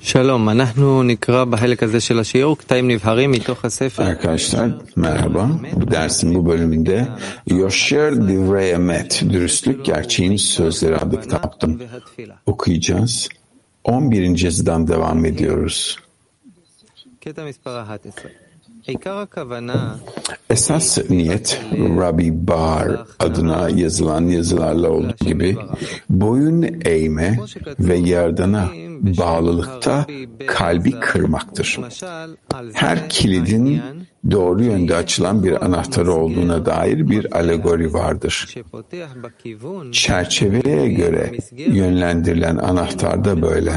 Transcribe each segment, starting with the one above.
שלום, אנחנו נקרא בחלק הזה של השיעור קטעים נבחרים מתוך הספר. Arkadaşlar merhaba. Bu dersin bu bölümünde Yosher Divrei Emet, Dürüstlük Gerçeğin Sözleri adlı kitaptan okuyacağız. 11. yazıdan devam ediyoruz. Esas niyet Rabbi Bar adına yazılan yazılarla olduğu gibi boyun eğme ve yardana bağlılıkta kalbi kırmaktır. Her kilidin doğru yönde açılan bir anahtarı olduğuna dair bir alegori vardır. Çerçeveye göre yönlendirilen anahtar da böyle.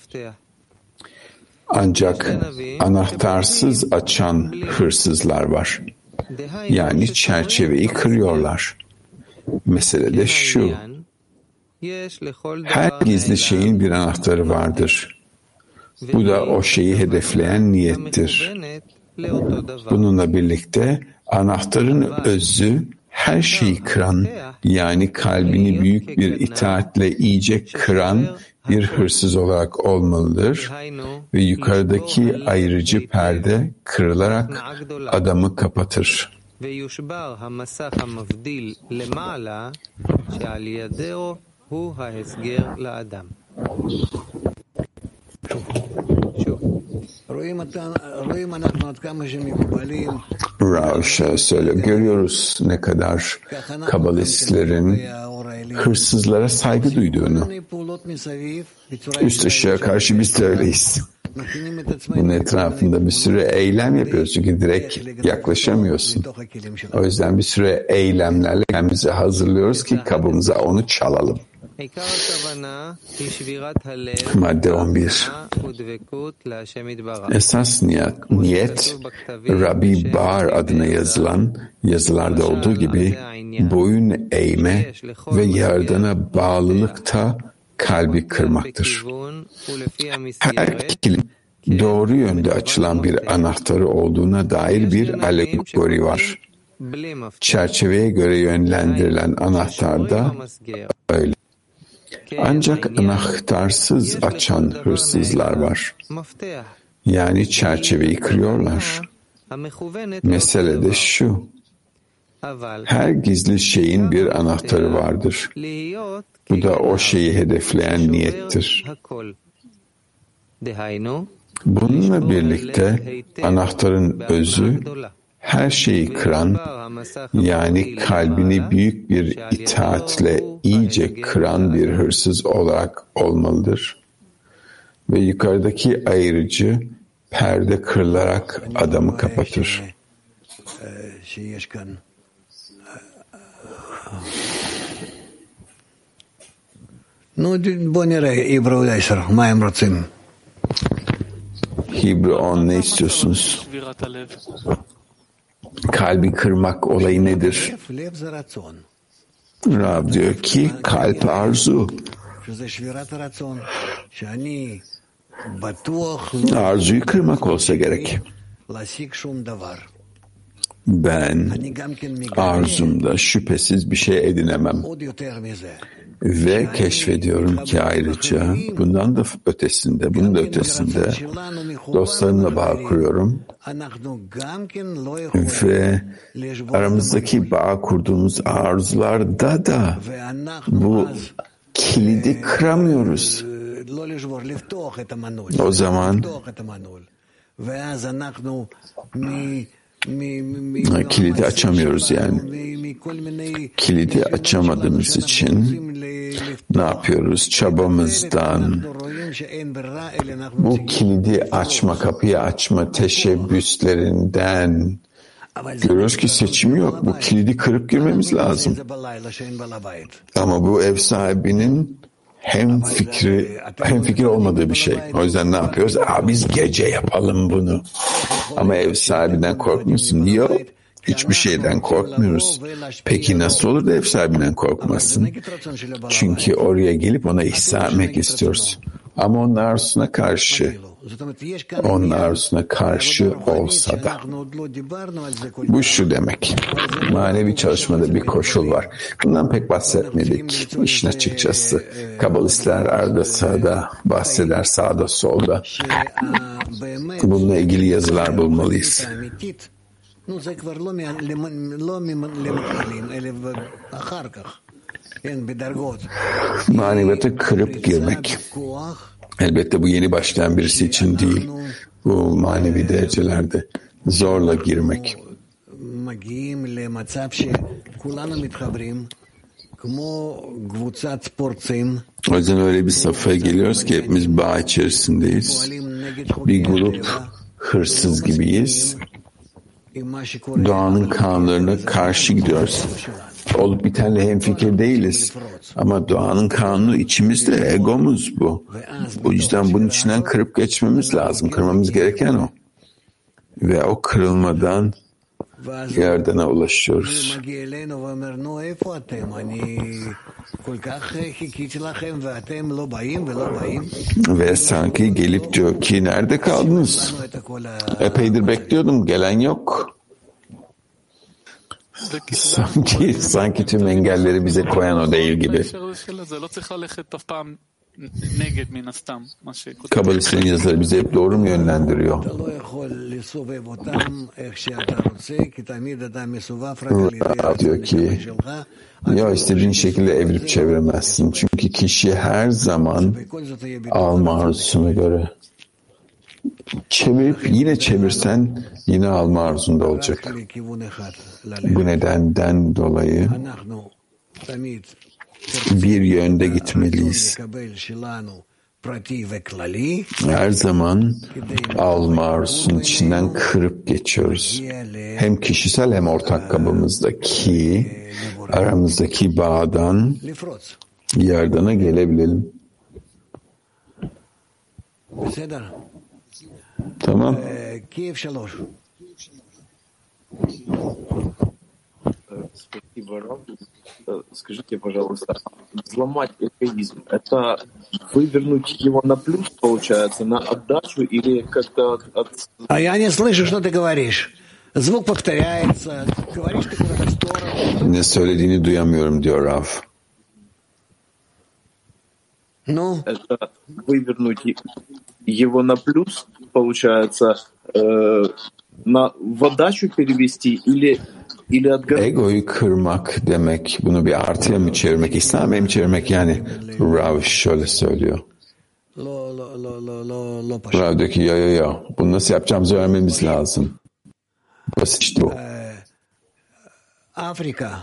Ancak anahtarsız açan hırsızlar var. Yani çerçeveyi kırıyorlar. Mesele de şu. Her gizli şeyin bir anahtarı vardır. Bu da o şeyi hedefleyen niyettir. Bununla birlikte anahtarın özü her şeyi kıran, yani kalbini büyük bir itaatle iyice kıran bir hırsız olarak olmalıdır ve yukarıdaki ayırıcı perde kırılarak adamı kapatır. Rav söylüyor, görüyoruz ne kadar kabalistlerin hırsızlara saygı duyduğunu. Üst ışığa karşı biz de öyleyiz. Bunun etrafında bir sürü eylem yapıyoruz çünkü direkt yaklaşamıyorsun. O yüzden bir sürü eylemlerle kendimizi hazırlıyoruz ki kabımıza onu çalalım. Madde 11. Esas niyet Rabbi Bar adına yazılan yazılarda olduğu gibi boyun eğme ve yardana bağlılıkta kalbi kırmaktır. Her kilidin doğru yönde açılan bir anahtarı olduğuna dair bir alegori var. Çerçeveye göre yönlendirilen anahtar da öyle. Ancak anahtarsız açan hırsızlar var. Yani çerçeveyi kırıyorlar. Mesele de şu. Her gizli şeyin bir anahtarı vardır. Bu da o şeyi hedefleyen niyettir. Bununla birlikte anahtarın özü her şeyi kıran, yani kalbini büyük bir itaatle iyice kıran bir hırsız olarak olmalıdır. Ve yukarıdaki ayırıcı perde kırılarak adamı kapatır. Hebrew 10 ne istiyorsunuz? Kalbi kırmak olayı nedir? Rav diyor ki kalp arzu. Arzuyu kırmak olsa gerek. Ben arzumda şüphesiz bir şey edinemem. Ve keşfediyorum ki ayrıca bundan da ötesinde, bunun da ötesinde dostlarımla bağ kuruyorum ve aramızdaki bağ kurduğumuz arzularda da bu kilidi kıramıyoruz. O zaman kilidi açamıyoruz yani. Kilidi açamadığımız için ne yapıyoruz? Çabamızdan bu kilidi açma, kapıyı açma teşebbüslerinden görüyoruz ki seçim yok. Bu kilidi kırıp girmemiz lazım. Ama bu ev sahibinin hem fikir olmadığı bir şey. O yüzden ne yapıyoruz? Biz gece yapalım bunu. Ama ev sahibinden korkmuyorsun. Yok. Hiçbir şeyden korkmuyoruz. Peki nasıl olur da ev sahibinden korkmasın? Çünkü oraya gelip ona ihsan etmek istiyoruz. Ama onun arzusuna karşı olsa da. Bu şu demek. Manevi çalışmada bir koşul var. Bundan pek bahsetmedik işin açıkçası. Kabalistler arada sırada bahseder, sağda solda. Bununla ilgili yazılar bulmalıyız. Maneviyatı kırıp girmek. Elbette bu yeni başlayan birisi için değil. Bu manevi derecelerde zorla girmek. O yüzden öyle bir safhaya geliyoruz ki hepimiz bağ içerisindeyiz. Bir grup hırsız gibiyiz. Doğanın kanunlarına karşı gidiyoruz. Olup bitenle hemfikir değiliz. Ama doğanın kanunu içimizde, egomuz bu. O yüzden bunun içinden kırıp geçmemiz lazım. Kırmamız gereken o. Ve o kırılmadan Yaradan'a ulaşıyoruz. Ve sanki gelip diyor ki nerede kaldınız? Epeydir bekliyordum, gelen yok. Sanki tüm engelleri bize koyan o değil gibi. Kabalistlerin yazıları bizi hep doğru mu yönlendiriyor? Diyor ki ya istediğin şekilde evirip çeviremezsin. Çünkü kişi her zaman alma arzusuna göre. Çevirip yine çevirsen yine alma arzunda olacak. Bu nedenden dolayı bir yönde gitmeliyiz. Her zaman alma arzusunun içinden kırıp geçiyoruz. Hem kişisel hem ortak kabımızdaki aramızdaki bağdan Yaradan'a gelebilelim. Tamam. Скажите, пожалуйста, взломать эгоизм – это вывернуть его на плюс, получается, на отдачу или как-то от... А я не слышу, что ты говоришь. Звук повторяется. Говоришь ты куда-то в сторону. Ne söylediğini duyamıyorum diyor Rav. Ну? Это вывернуть его на плюс, получается, в отдачу перевести или Egoyu kırmak demek, bunu bir artıya mı çevirmek, İslam'a mı çevirmek, yani Rav şöyle söylüyor. Rav diyor ki ya, bunu nasıl yapacağımızı öğrenmemiz lazım. Basit işte bu. Afrika.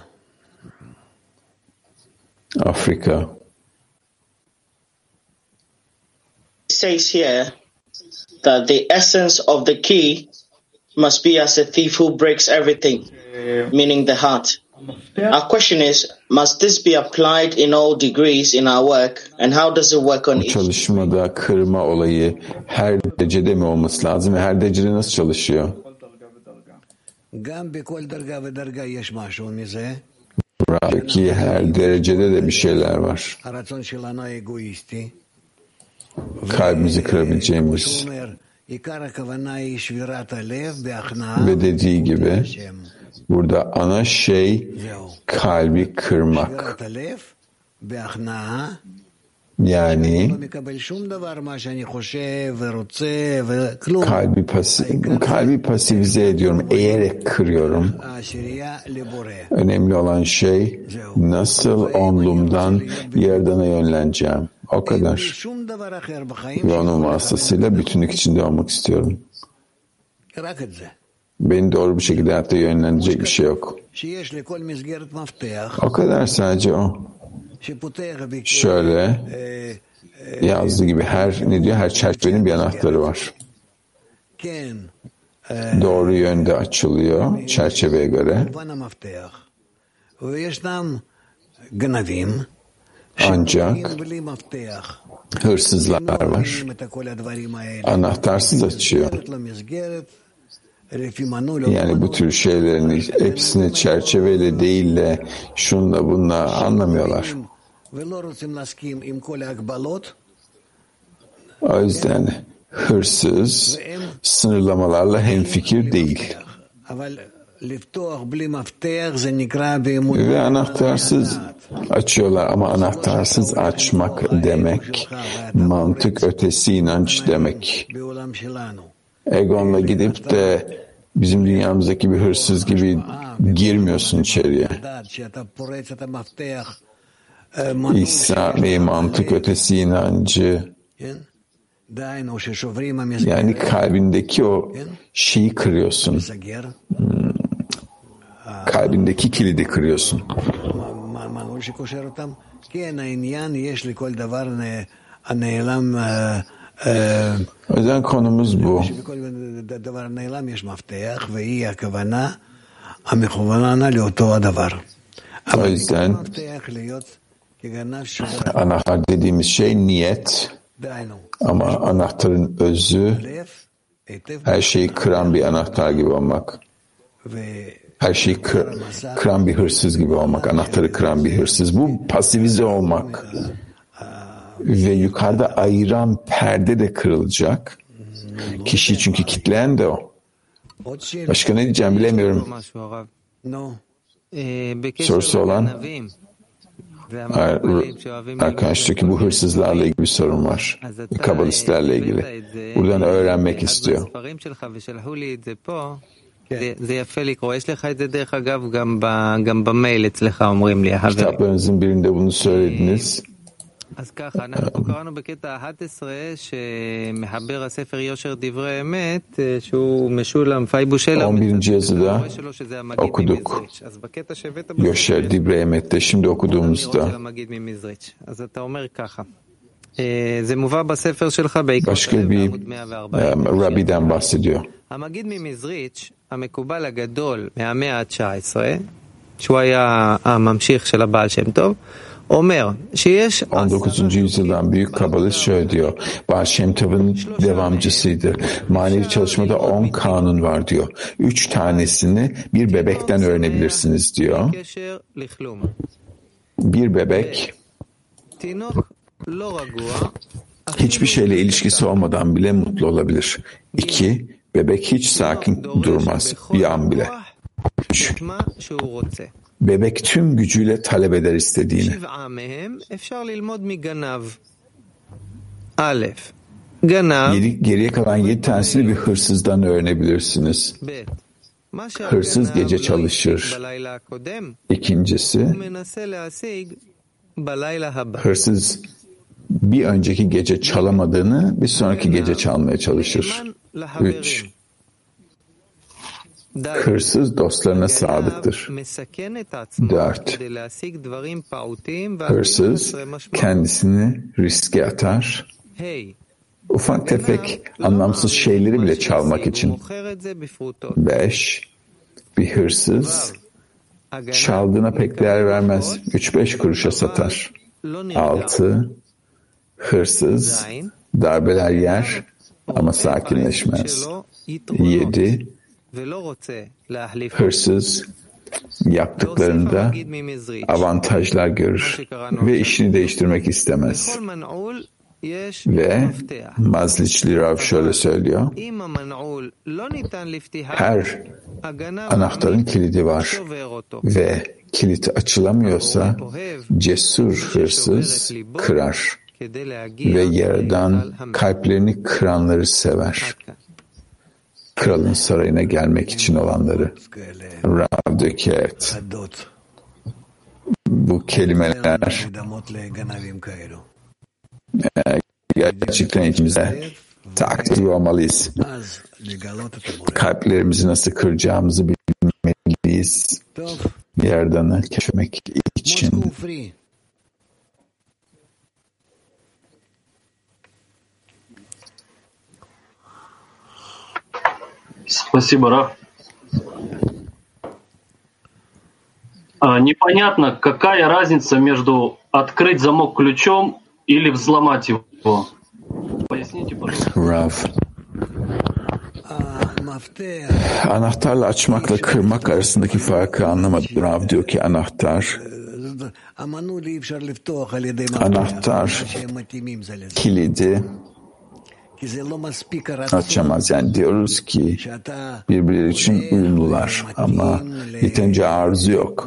It says here that the essence of the key must be as a thief who breaks everything, meaning the heart. Our question is, must this be applied in all degrees in our work, and how does it work on each? Çalışmada kırma olayı her derecede mi olması lazım ve her derecede nasıl çalışıyor? Buradaki her derecede de bir şeyler var. Kalbimizi kırabileceğimiz. Ve dediği gibi burada ana şey kalbi kırmak. Yani kalbi pasifize ediyorum, eğerek kırıyorum. Önemli olan şey nasıl onlumdan Yaradan'a yönleneceğim. O kadar. Ve onun vasıtasıyla bütünlük içinde olmak istiyorum. Beni doğru bir şekilde hayatta yönlendirecek bir şey yok. O kadar, sadece o. Şöyle yazdığı gibi her çerçevenin bir anahtarı var. Doğru yönde açılıyor çerçeveye göre. Ancak hırsızlar var. Anahtarsız açıyor. Yani bu tür şeylerin hepsini çerçeveyle değil de şunla bunla anlamıyorlar. O yüzden hırsız sınırlamalarla hemfikir değil. Ve anahtarsız açıyorlar ama anahtarsız açmak demek mantık ötesi inanç demek. Egonla gidip de bizim dünyamızdaki bir hırsız gibi girmiyorsun içeriye. İsa ve mantık ötesi inancı, yani kalbindeki o şeyi kırıyorsun. Kalbindeki kilidi kırıyorsun. O yüzden konumuz bu. O yüzden anahtar dediğimiz şey niyet, ama anahtarın özü her şeyi kıran bir anahtar gibi olmak. Her şeyi kıran bir hırsız gibi olmak, anahtarı kıran bir hırsız. Bu pasivize olmak. Ve yukarıda ayıran perde de kırılacak. Kişiyi çünkü kitleyen de o. Başka ne diyeceğim bilemiyorum. Sorusu olan? Arkadaştaki bu hırsızlarla ilgili bir sorun var. Kabalistlerle ilgili. Buradan öğrenmek istiyor. זה יפה לקרוא, יש לך את זה דרך אגב גם במייל אצלך אומרים לי החברים. kitaplarınızın birinde bunu söylediniz. אז ככה, אנחנו קראנו בקטע 11 שמחבר הספר יושר דברי אמת, שהוא משולם פייבושלה. 11. yazıda okuduk. Yosher Divrei Emet'te şimdi okuduğumuzda. אז אתה אומר ככה. זה מובא בספר שלך בעיקר. başka bir Rabbi'den bahsediyor. המגיד ממזריץ' המקובל הגדול מהמאה ה-19, שהוא היה הממשיך של הבעל שם טוב, אומר שיש 19. yüzyıldan büyük kabalist şöyle diyor. Baal Shem Tov'un devamcısıydı. Manevi çalışmada 10 kanun var diyor. 3 tanesini bir bebekten öğrenebilirsiniz diyor. Bir bebek hiçbir şeyle ilişkisi olmadan bile mutlu olabilir. 2, bebek hiç sakin durmaz bir an bile. 3, bebek tüm gücüyle talep eder istediğini. Geriye kalan 7 tanesini bir hırsızdan öğrenebilirsiniz. Hırsız gece çalışır. İkincisi, hırsız bir önceki gece çalamadığını bir sonraki gece çalmaya çalışır. 3, hırsız dostlarına sadıktır. 4, hırsız kendisini riske atar. Ufak tefek anlamsız şeyleri bile çalmak için. 5, bir hırsız çaldığına pek değer vermez. 3-5 kuruşa satar. 6, hırsız darbeler yer ama sakinleşmez. 7, hırsız yaptıklarında avantajlar görür ve işini değiştirmek istemez. Ve Mazliçli Rav şöyle söylüyor. Her anahtarın kilidi var ve kilit açılamıyorsa cesur hırsız kırar ve Yaradan kalplerini kıranları sever. Kralın sarayına gelmek için olanları. Rav diyor ki evet. Bu kelimeler gerçekten içimize takdir olmalıyız. Kalplerimizi nasıl kıracağımızı bilmeliyiz. Yaradan'ı keşfetmek için. Спасибо, Раф. Непонятно, какая разница между открыть замок ключом или взломать его. Поясните, пожалуйста. Rav. Anahtarla açmakla kırmak arasındaki farkı anlamadım. Rav diyor ki anahtar kilidi açamaz. Yani diyoruz ki birbirleri için uyumlular ama yeterince arzu yok.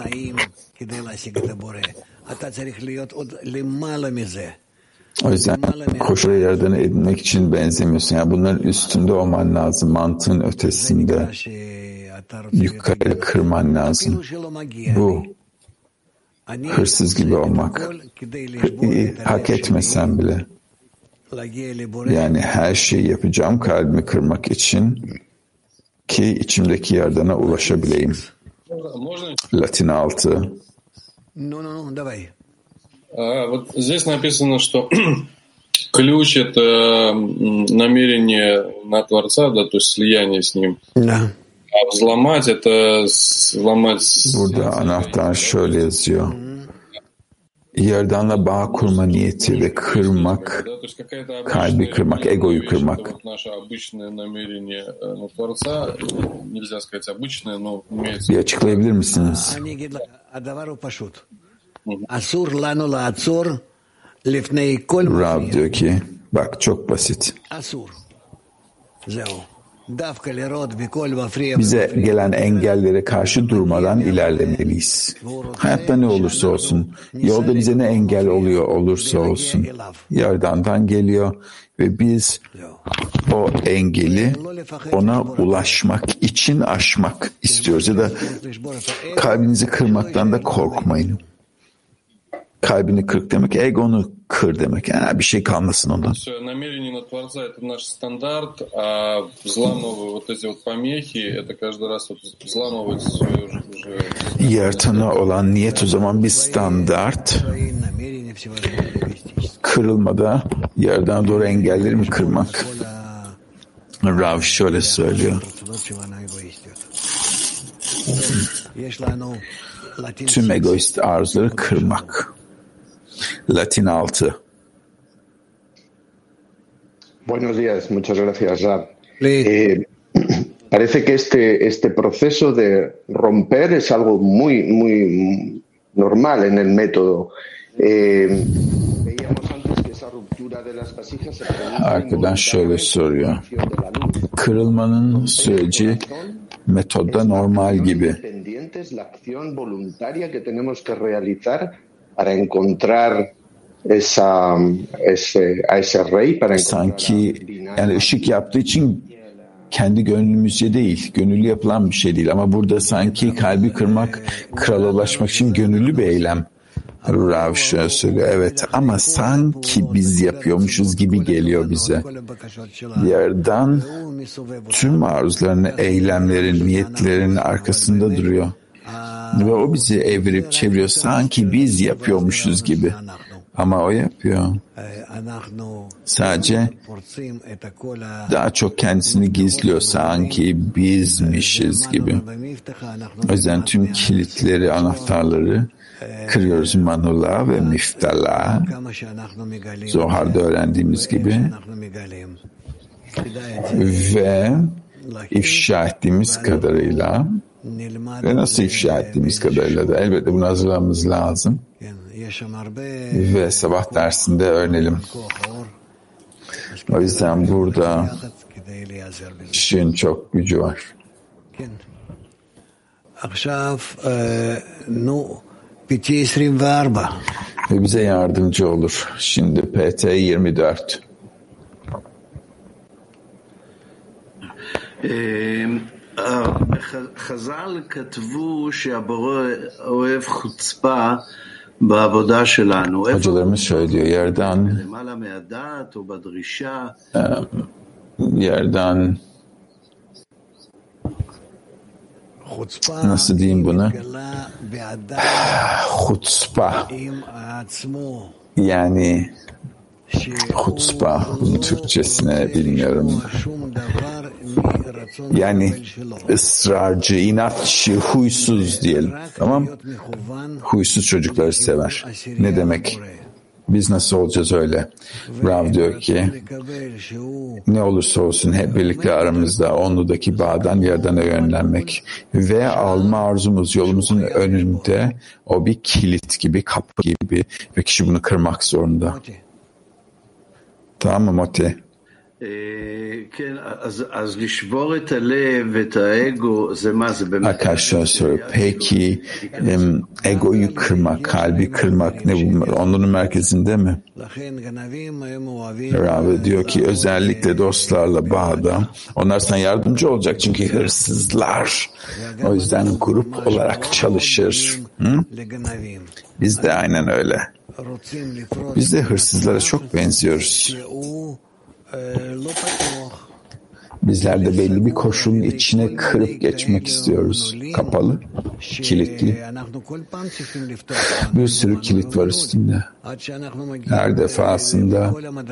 O yüzden koşulu yaradanı edinmek için benzemiyorsun. Yani bunların üstünde olman lazım. Mantığın ötesinde. Yukarı kırman lazım. Bu hırsız gibi olmak. Hak etmesen bile. Yani her şeyi yapacağım kalbimi kırmak için ki içimdeki yaradana ulaşabileyim. Latin 6. Вот здесь написано, что ключ — это намерение на Творца, да, то есть слияние с Ним. Да. А взломать — это сломать... Burada anahtar şöyle yazıyor. Yaradanla bağ kurma niyeti ve kırmak, kalbi kırmak, egoyu kırmak. Bir açıklayabilir misiniz? Rav diyor ki, bak çok basit. Bize gelen engellere karşı durmadan ilerlemeliyiz. Hayatta ne olursa olsun, yolda bize ne engel olursa olsun, Yaradan'dan geliyor ve biz o engeli ona ulaşmak için aşmak istiyoruz. Ya da kalbinizi kırmaktan da korkmayın. Kalbini kırk demek, egonu kır demek. Yani bir şey kalmasın ondan. Намерение на Творца — это наш стандарт, а взламывая вот эти вот помехи, это каждый раз вот взламывать свою уже... Yaratana olan niyet o zaman bir standart. Kırılmada yerden doğru engelleri mi kırmak? Rav şöyle söylüyor. Tüm egoist arzuları kırmak. Latin 6. Buenos días, muchas gracias, Rav. Parece que este proceso de romper es algo muy normal en el método. Veíamos antes que esa ruptura de las vasijas se Arkadaş şöyle soruyor. Kırılmanın süreci metodda normal gibi. La acción voluntaria que tenemos que realizar para encontrar a ese rey, para sanki yani ışık yaptığı için kendi gönlümüzce değil, gönüllü yapılan bir şey değil ama burada sanki kalbi kırmak, krala ulaşmak için gönüllü bir eylem. Rav şöyle söylüyor, evet ama sanki biz yapıyormuşuz gibi geliyor bize. Yerden tüm arzularını, eylemlerin, niyetlerin arkasında duruyor. Ve o bizi evirip çeviriyor. Sanki biz yapıyormuşuz gibi. Ama o yapıyor. Sadece daha çok kendisini gizliyor. Sanki bizmişiz gibi. O yüzden tüm kilitleri, anahtarları kırıyoruz. Manula ve Miftala. Zohar'da öğrendiğimiz gibi. Ve ifşa ettiğimiz kadarıyla ve nasıl ifşa ettiğimiz kadarıyla da elbette bunu hazırlamamız lazım. Ve sabah dersinde öğrenelim. O yüzden burada ışığın çok gücü var. Ve bize yardımcı olur. Şimdi PT 24. חז"ל כתבו שהבורא אוהב חוצפה בעבודה שלנו. Hocalarımız söylüyor yerden למעלה מהדעת או בדרישה. Yerden nasıl diyeyim bunu? Hutspa. Yani hutspa, bunun Türkçesine bilmiyorum. Yani ısrarcı, inatçı, huysuz diyelim. Tamam? Huysuz çocukları sever. Ne demek? Biz nasıl olacağız öyle? Rav diyor ki ne olursa olsun hep birlikte aramızda onludaki bağdan yerden yönlenmek ve alma arzumuz yolumuzun önünde o bir kilit gibi, kapı gibi ve kişi bunu kırmak zorunda. Tamam mı Moti? Arkadaşlar soruyor. Peki egoyu kırmak, kalbi kırmak ne bunlar? Onların merkezinde mi? Rabbi diyor ki özellikle dostlarla bağda onlar sana yardımcı olacak çünkü hırsızlar. O yüzden grup olarak çalışır. Biz de aynen öyle. Biz de hırsızlara çok benziyoruz. Bizler de belli bir koşulun içine kırıp geçmek istiyoruz. Kapalı, kilitli. Bir sürü kilit var üstünde. Her defasında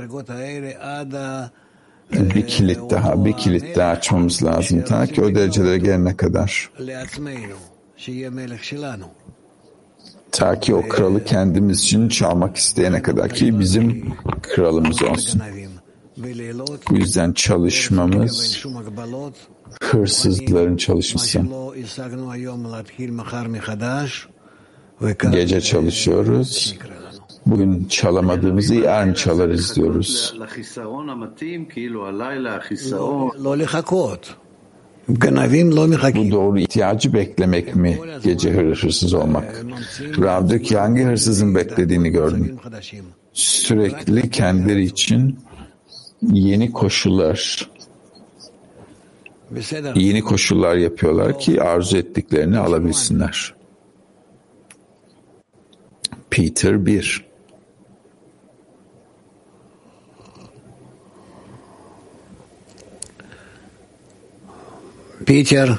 bir kilit daha açmamız lazım. Ta ki o derecelere gelene kadar. Ta ki o kralı kendimiz için çalmak isteyene kadar ki bizim kralımız olsun. Bu yüzden çalışmamız hırsızların çalışması. Gece çalışıyoruz. Bugün çalamadığımızı yarın çalarız diyoruz. Bu doğru ihtiyacı beklemek mi? Gece hırsız olmak. Rav'daki hangi hırsızın beklediğini gördüm. Sürekli kendileri için yeni koşullar yapıyorlar ki arzu ettiklerini alabilsinler. Peter 1. Питер.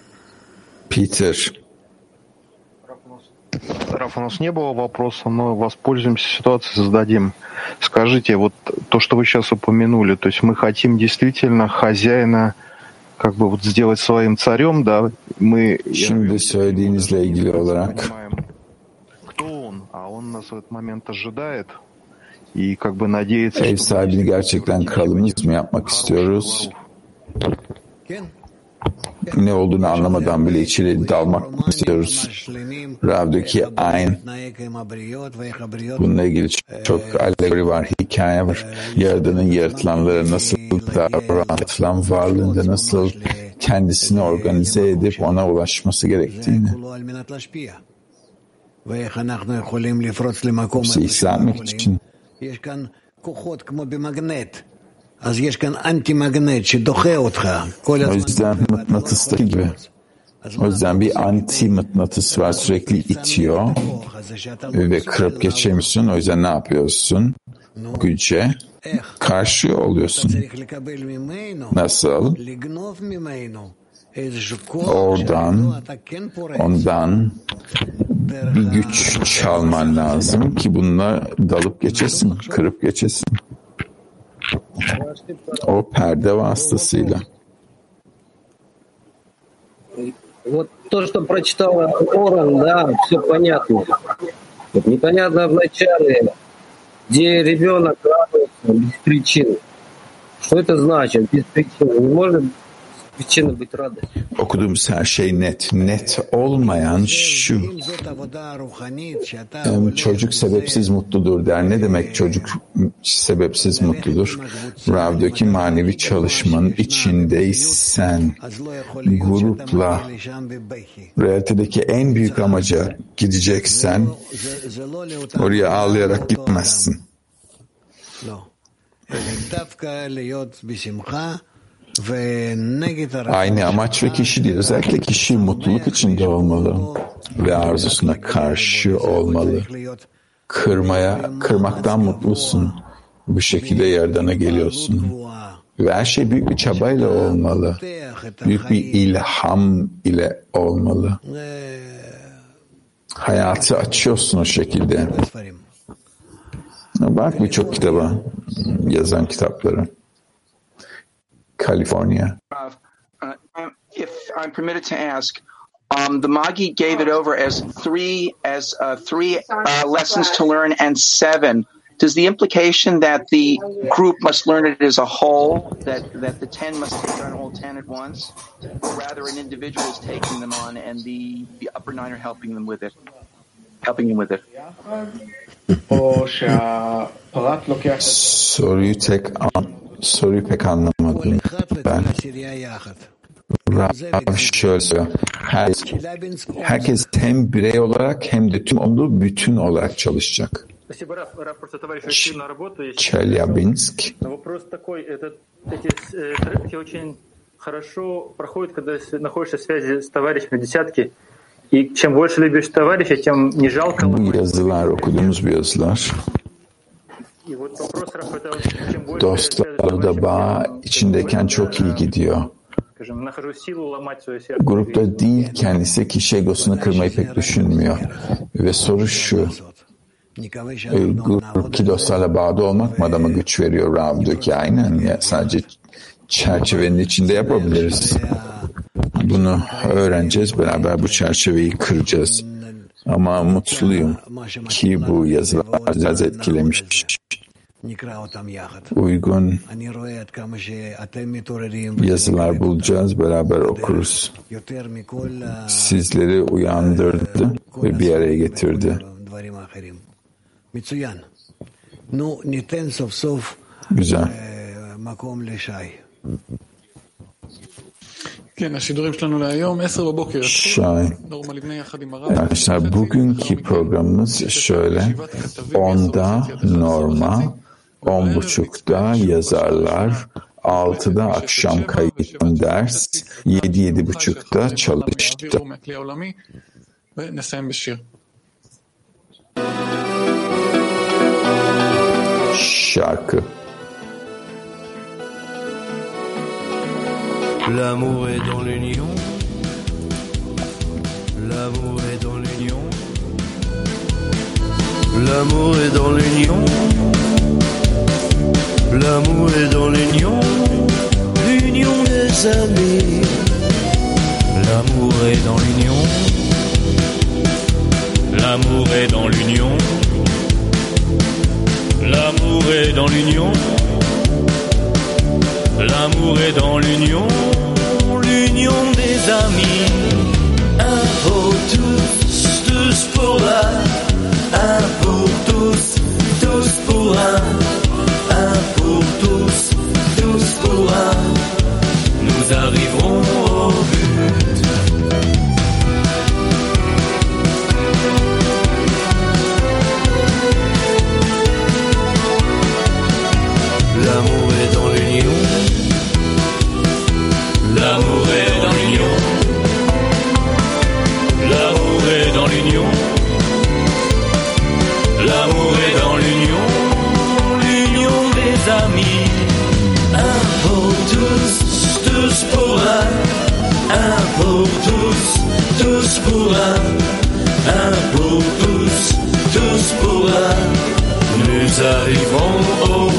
Раф, у нас не было вопроса, но воспользуемся ситуацией, зададим. Скажите, вот то, что вы сейчас упомянули, то есть мы хотим действительно хозяина как бы вот сделать своим царем, да? Мы Şimdi söylediğinizle ilgili olarak кто он, а он нас в этот момент ожидает и как бы надеется, ev sahibini gerçekten kralımız mı yapmak istiyoruz? Ne olduğunu anlamadan bile içeri dalmak mı istiyoruz? Rav'daki aynı. Bununla ilgili çok alegori var, hikaye var. Yaradanın yaratılanlara nasıl davranılan varlığında nasıl kendisini organize edip ona ulaşması gerektiğini. Bizi ihsa etmek için. O yüzden mıknatıstaki gibi. O yüzden bir anti mıknatıs var, sürekli itiyor ve kırıp geçemiyorsun. O yüzden ne yapıyorsun? Güce karşı oluyorsun. Nasıl? Ondan bir güç çalman lazım ki bununla dalıp geçesin, kırıp geçesin. O perde vasıtasıyla. Вот то, что прочитала Оран, да, все понятно. Вот непонятно вначале, где ребенок радуется без причины. Что это значит без причины? Не может причина быть радостью. Okuduğumuz her şey net olmayan şu. Çocuk sebepsiz mutludur der. Ne demek çocuk sebepsiz mutludur? Rav'daki manevi çalışmanın içindeysen grupla realitedeki en büyük amaca gideceksen oraya ağlayarak gitmezsin. Aynı amaç ve kişi değil. Özellikle kişi mutluluk içinde olmalı ve arzusuna karşı olmalı. Kırmaktan mutlusun. Bu şekilde Yaradan'a geliyorsun. Ve her şey büyük bir çabayla olmalı. Büyük bir ilham ile olmalı. Hayatı açıyorsun o şekilde. Bak birçok kitaba, yazan kitapları. California. If I'm permitted to ask, the Magi gave it over as three lessons to learn and 7. Does the implication that the group must learn it as a whole, that the 10 must learn all 10 at once, or rather an individual is taking them on and the upper 9 are helping him with it? Soruyu tek Soruyu pek anlamadım ben. Rav şöyle söylüyor. Herkes hem birey olarak hem de tüm olduğu bütün olarak çalışacak. Челябинск. Вопрос такой, эти тренинги очень хорошо проходят, когда находишься в связи с товарищами десятки. И чем больше любишь товарища, тем не жалко. Bu yazılar, okuduğumuz bu yazılar. Dostlarla bağ içindeyken çok iyi gidiyor. Grupta değilken ise kişi egosunu kırmayı pek düşünmüyor. Ve soru şu, gruptaki dostlarla bağda olmak mı adama güç veriyor? Rav diyor ki aynen, ya sadece çerçevenin içinde yapabiliriz. Bunu öğreneceğiz, beraber bu çerçeveyi kıracağız. Ama mutluyum ki bu yazılar biraz etkilemiş. Uygun yazılar bulacağız, beraber okuruz. Sizleri uyandırdı ve bir araya getirdi. Güzel. Şay. Arkadaşlar bugünkü programımız şöyle. 10'da Norma, 10.30'da yazarlar, 6'da akşam kayıtlı ders, 7-7.30'da çalıştı. Şarkı. L'amour est dans l'union, l'amour est dans l'union, l'amour est dans l'union, l'amour est dans l'union, l'union des amis. L'amour est dans l'union, l'amour est dans l'union, l'amour est dans l'union. L'amour est dans l'union, l'union des amis. Un pour tous, tous pour un. Un pour tous, tous pour un. Un pour tous, tous pour un. Nous arriverons au but. L'amour est dans l'union. L'amour est dans l'union. L'amour est dans l'union. L'amour est dans l'union. L'union des amis. Un pour tous, tous pour un. Un pour tous, tous pour un. Un pour tous, tous pour un. Nous arrivons au